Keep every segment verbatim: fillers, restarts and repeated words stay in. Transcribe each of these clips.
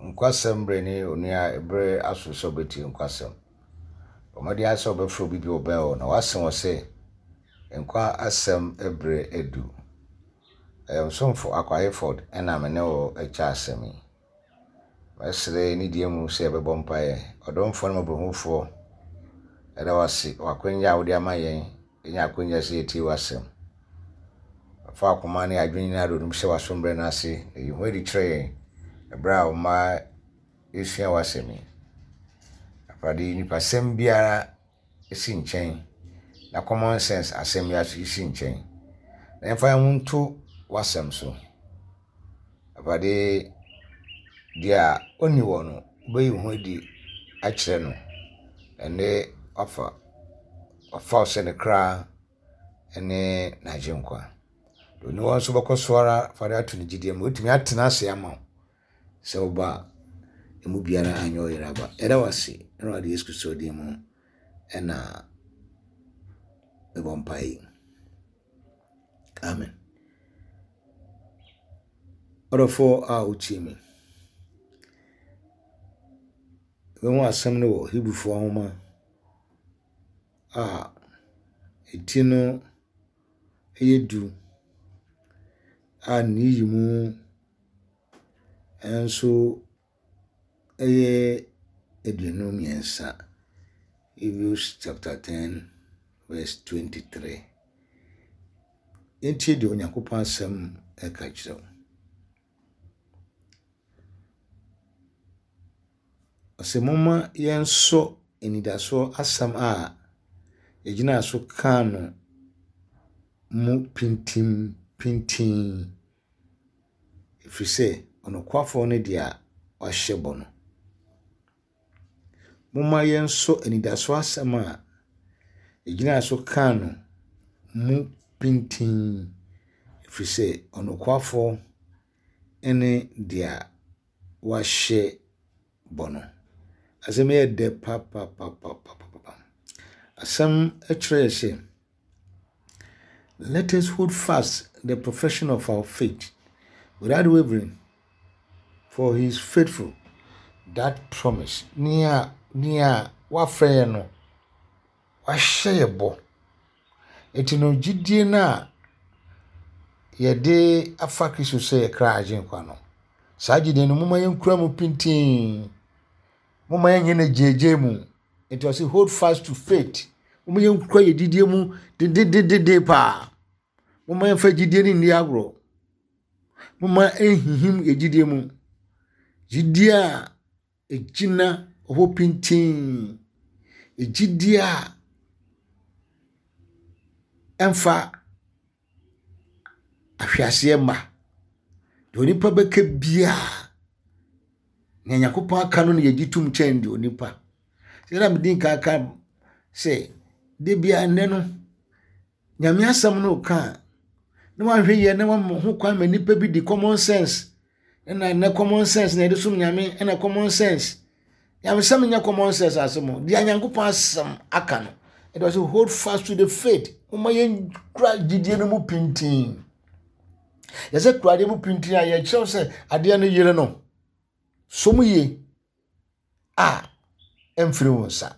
nkwasem bre ni onua ebre asoso beti nkwasem omadi asa obefro bibi obel na wasem wose nkwa asem ebre edu em somfo akwayeford ena mene o echa asemi basre ni diemu se bebo mpaye odomfo no mabrohufo era wasi wakwenya wodi amayen enya akwenya se eti wasem fa akoma ne adwini na rodum se wasombre na ase eyi wedi tre ebra o ma esua wasemi afadi ni pasem biara esi nchen na common sense asem ya esi nchen na emfa muntu wasem so afadi dia oni wono beyi ho di a kire no ene afa afa se ne kra ene na jinkwa do ni won so bokosora fari atuni gidie mo otimi atena ase ama se oba emu biara anyo yeraba era wasi era di Yesu Kristo di mo ena ebompai amen orofo a uchimi when asem no Hebrewfo ahoma a etino eyedu a niyimu enso eye edunum yensa Hebrews chapter ten verse twenty-three enti de onyankopon asem eka kire asemoma yenso enidaso asam a ejina so kanu mu pintim pintin ifise onokwafo ne dia wahyebo no moma yenso enidaso asam a ejina so kanu mu pintin ifise onokwafo ene dia wahyebo no asem ye de pa pa pa pa pa pa asem etrese let us hold fast the profession of our faith without wavering, for he is faithful that promise near near wa frɛ no wa hyebo etino gidie na ye de afa Kristo se kra agyen kwa no saa gidie no moma yenkura mu pintin moma yenye na jeje mu it was hold fast to faith moma yenkura ye didie mu de de de de pa moma yenfa gidie ni ndi agro moma ehihim ye gidie mu gidie a ejina ho pintin gidie a emfa ahwiase ma de onipa beka bia na Yakopon aka no ye ditum chen de onipa se na medin ka aka se de bia nne no nyame asam no ka na wanhwe ye na ho kwan ma nipa bi di common sense na na common sense na de sum nyame na common sense nyame sam nya common sense asem de Yakopon asam aka no it was to hold fast to the faith uma ye kra gidie no mu pintin yese kra de mu pintin a ye kyew se ade no yire no somuye a emfiri wonsa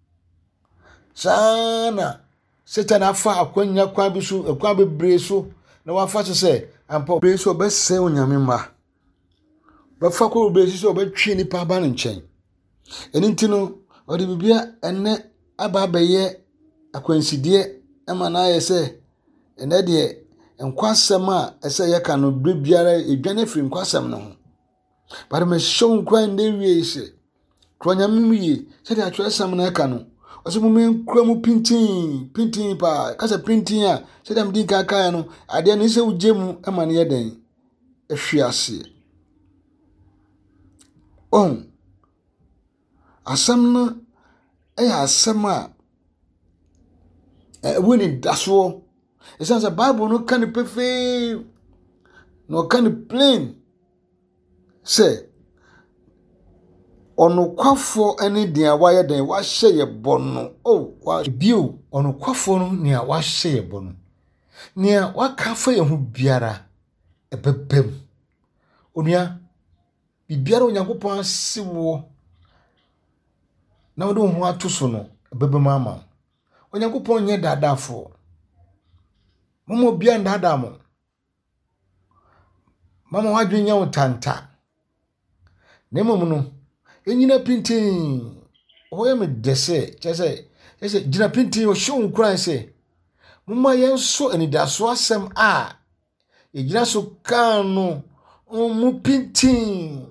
sana Satan afa akwanya kwa bisu akwa bebre so na wafa so se ampa bebre so obese onyame ma bafa ko bebre so obetwe ni pa ba no nchen eni ntino odi bibia enne aba beye akwansidie ema na yese enne de enkwasem a ese yeka no bebiara edwane firi enkwasem no but me show nkwa nde wiese kwanyame miye se de atwesam na eka no oso mu menkura mu pintin pintin pa kasa pintin a se dem din ka ka no ade no se ugemu ema ne yeden ehwiase on asam na e asam a e woni daso e sense Bible no kan pefe no kan plain say onokwafo ene dia waye den wa hye ye bono oh wa bio onokwafo no nia wa hye ye bono nia wa kafa ye hu biara ebebem onua bibiara onyankopɔn asiwo na wode ho ato so no bebe mama onyankopɔn nye dadafo momo bia ndada mo mama wadwenya utanta nemo no enyina pintin oye me dese chese chese gina pintin o show nkran se mama yenso anidaso asem a egina so kan no mu pintin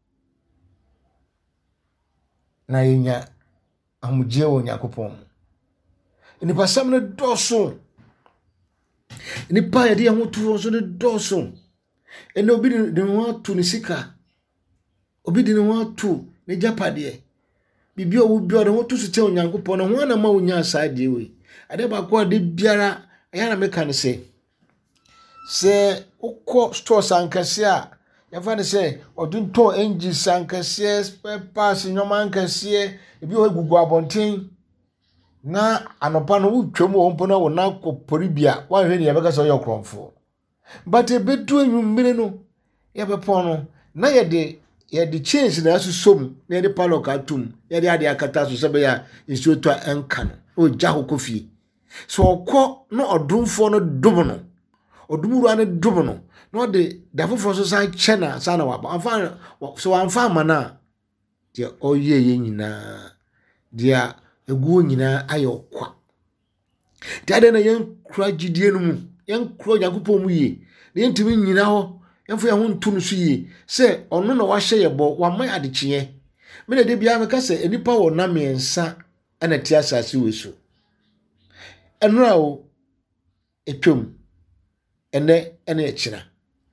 na yenya amuje wo nyakopon ni pasam ne doso ni pa yede ho to so ne doso ene obi de ho to ne sika obi de ho to ne japade bibi o bi o de ho to so che onyankopon no ho na ma onya asade we ade ba ko de biara aya na meka ne se se ukọ store sankase a ya fa ne se odunto engi sankase spare parts nyoma ankase ebi o gugu abonten na anopa no wutwam wo mpo na wo na kopori bia wa hwe ne yebeka so yokromfo but ebedu enwummire no yebepon no na yede yede change na asusum na yede paloka tum yede ade akata so sebe ya nsuo to enka no o gya hokofie so okọ no odumfo no dum no odumuru ane dum no no de dafofo so san chena sana wa amfa so amfa mana de oye ye nyina dia egu nyina ayokwa tade na yen kura gidie no mu yen kura yakopon mu ye na yentimi nyina ho yemfo ya ho ntu no so ye se ono na wahye yebo wa man adekye me na de bia me ka se enipa wo na mensa ana ti asase we so enura o etwom ene ene ekira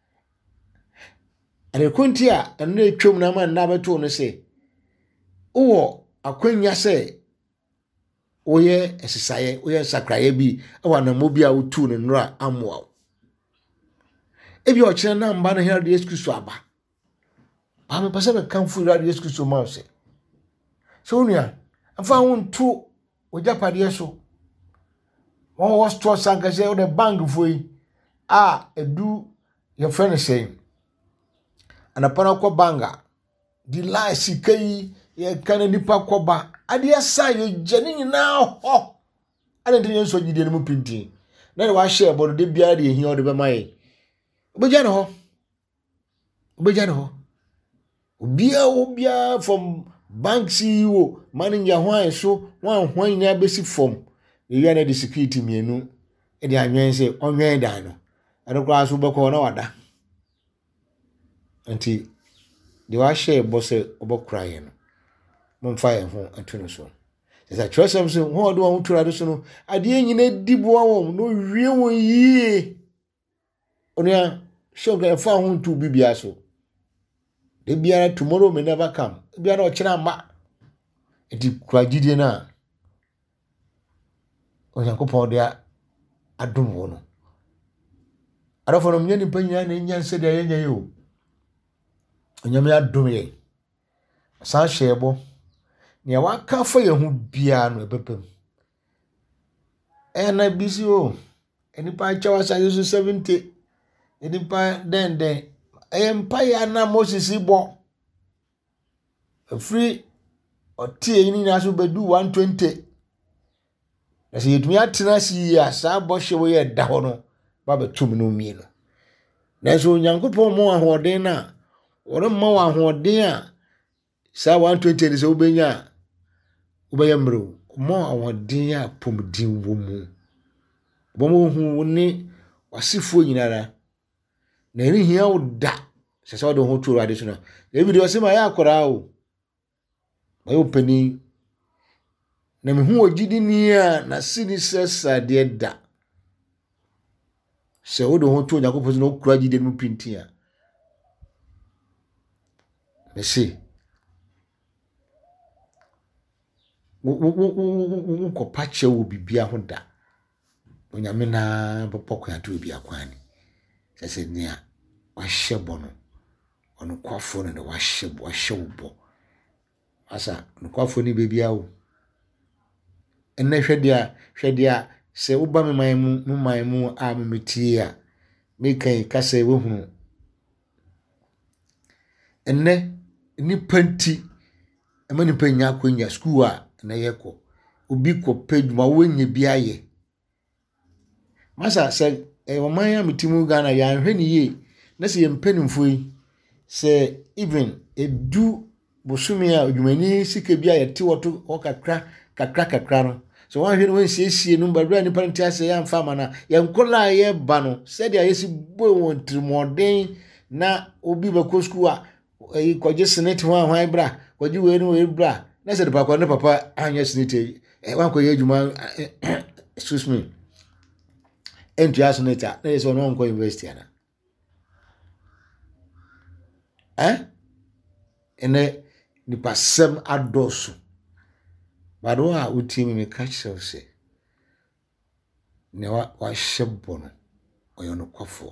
ane konti a ene etwom na man na beto no se wo akwanya se oye esisaye oye sakraye bi ewa na mobi a utu ne nura amwa ebi o kire na mba na hia Yesu Kristo aba ba me pese be kanfu ra Yesu Kristo ma se so nua afa ho ntu ojapade so won wo store sankase o de bank foi a edu your friend say anapana ko banga di la sikai ye kana nipa koba ade asa ye jani nyina ho ade ntin so gidie no mu pintin na ne wa share bodo de bia de ehia ode be mai obeja ne ho obeja ne ho obia obia from bank C E O manager hwan so wan hwan ni abesi from ye ya na de security mienu e de anwen se onwen dan no ade kwa so beko na wada anti de wa share bose obokra ye no momfa ye ho atuno so esa trusem so ho do ho tura do so no ade nyina dibo awon no wie won yie onia shoga fa ho ntu bibia so de biara tomorrow may never come biara o kira ma edi kwagidie na onyankopon de adom wo no arafo no mnyani panya na nya nse de yenya yo onyame adom ye sa shebo ne wa ka fa ye hu bia no ebepem e na bisi o enipa chawa sa yesu seventy enipa den den e mpa ya na Moses bo free otie yin na so bedu one twenty ese yetumi atena si ya sa bo hwe ye da ho no ba betum no mi no na so nyankopon mo ahoden na ore ma wa ahoden a sa one twenty ni so benya ubayamro mo ahoden a pomdin wo mu bo mo hu ni wasifo nyinara na ri hia wo da se se do ho turu ade so na e video se ma ya akora o ayo pani na me hu ogidi ni a na sini sesa de da se wo do ho turu yakopon no kura gidi mu pintin a me se wo wo wo ko pache wo bibia ho da onyame na bopoko ya to bibia kwani sese nia wahye bono ono kwafo no wahye wahye wo asa no kwafo ni bibia wo enne hwedia hwedia se uba me man mu mu man mu a metie a me kan kase wo hunu enne nipa nti ema nipa nya akonya school a na yekọ obi kọ peduma wonye bi aye masa se e oman ya metimu Ghana ya hwe ni ye na se yempanimfo yi se even edu bosumi a odwumani sika bi aye te woto okakra kakra kakra no so wan hwe no nsiesie no mbadura ni parenti ase ya mfa mana ya nkola ye ba no se dia yesi bo won trimoden na obi ba ko school a e kwaje senate ho ho bra kwaje we no we bra na se de pa kwa ne papa anya senate e wan ko ye adwuma excuse me entry senate na yes ono nko university ana eh ene ni pasem adosu bado a utimi me catch se ne wa wa shebo no oyo no kwafo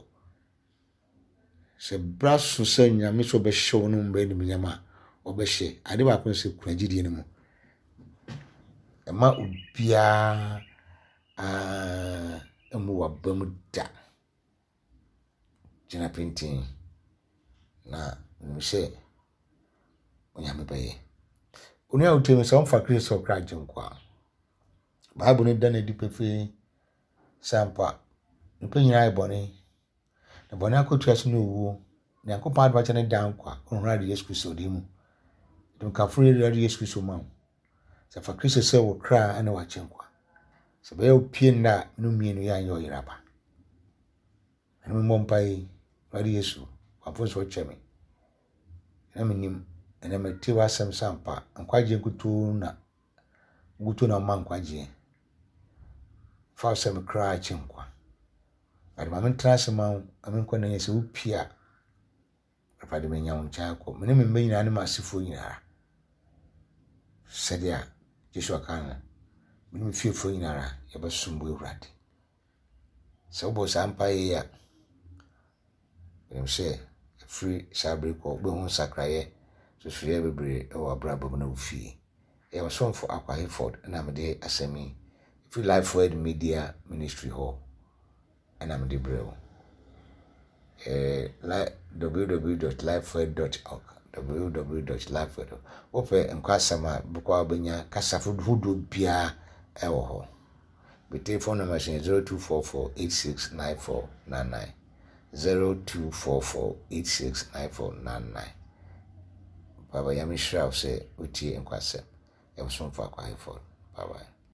se braso se nyame so be hyew no mba ni nyama obehye ade ba ko se kuragidie ne mu ema obia ah emu wa bamu da jina printing na mse onyame baye oni a utemi se on fa Kristo kraje nkwa Bible ne da na di pefe sampa nipa nyina ibone na bone akotu aso no wu na yakopon adwa chane dan kwa onra de Yesu Kristo di mu dum ka furu de Yesu Kristo ma se fa Kristo se wo kra ana wa chenkwa se be opie na no mienu ya anyo yiraba anu mo mpai wadi Yesu afo so cheme na minim ene meti wasem sampa ankwaje nkutu na ngutu na man kwaje fa sem kra chenkwa ade ma mentrase ma amen kwa na yesi upia afade menya uncha ko mene membe nyina ne masifo nyina sedia Jesu akana mene fiefo nyina ya basumbu urade se obo sampa ye ya mse free sabre ko be hun sakraye so free bebre e wa brabo na ufi e wa sonfo akwa Hayford na mede asemi free life word media ministry ho ana mede brew eh w w w dot lifeword dot org w w w dot lifeword ope enkwasama bukwa benya kasafo hudo bia e wo ho be telephone number zero two four four eight six nine four nine nine zero two four four eight six nine four nine nine Baba yami shraw se uti enkwasem e so mfa kwa Hayford bye bye.